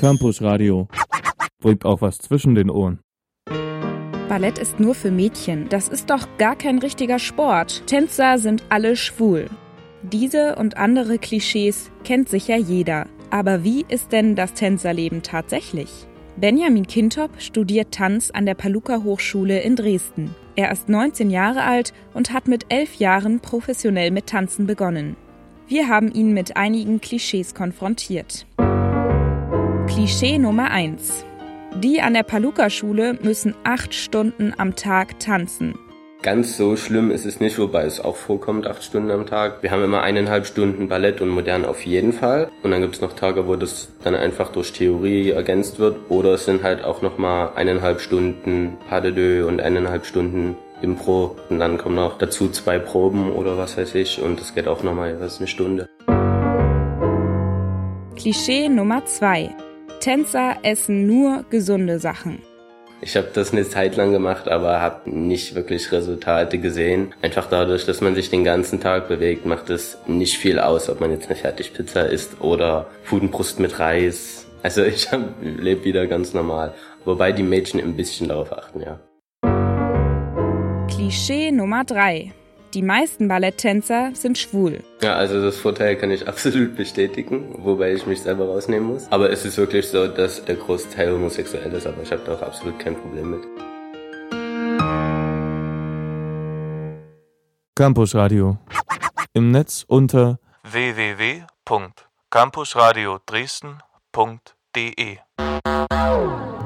Campus Radio. Bringt auch was zwischen den Ohren. Ballett ist nur für Mädchen. Das ist doch gar kein richtiger Sport. Tänzer sind alle schwul. Diese und andere Klischees kennt sicher jeder. Aber wie ist denn das Tänzerleben tatsächlich? Benjamin Kintop studiert Tanz an der Palluca-Hochschule in Dresden. Er ist 19 Jahre alt und hat mit 11 Jahren professionell mit Tanzen begonnen. Wir haben ihn mit einigen Klischees konfrontiert. Klischee Nummer 1. Die an der Palluca-Schule müssen 8 Stunden am Tag tanzen. Ganz so schlimm ist es nicht, wobei es auch vorkommt, 8 Stunden am Tag. Wir haben immer 1,5 Stunden Ballett und Modern auf jeden Fall. Und dann gibt es noch Tage, wo das dann einfach durch Theorie ergänzt wird. Oder es sind halt auch nochmal 1,5 Stunden Pas de deux und 1,5 Stunden Impro. Und dann kommen noch dazu 2 Proben oder was weiß ich. Und das geht auch nochmal jeweils eine Stunde. Klischee Nummer 2. Tänzer essen nur gesunde Sachen. Ich habe das eine Zeit lang gemacht, aber habe nicht wirklich Resultate gesehen. Einfach dadurch, dass man sich den ganzen Tag bewegt, macht es nicht viel aus, ob man jetzt eine Fertigpizza isst oder Pudenbrust mit Reis. Also ich lebe wieder ganz normal. Wobei die Mädchen ein bisschen darauf achten, ja. Klischee Nummer 3. Die meisten Balletttänzer sind schwul. Ja, also das Vorteil kann ich absolut bestätigen, wobei ich mich selber rausnehmen muss. Aber es ist wirklich so, dass der Großteil homosexuell ist, aber ich habe da auch absolut kein Problem mit. Campus Radio. Im Netz unter www.campusradiodresden.de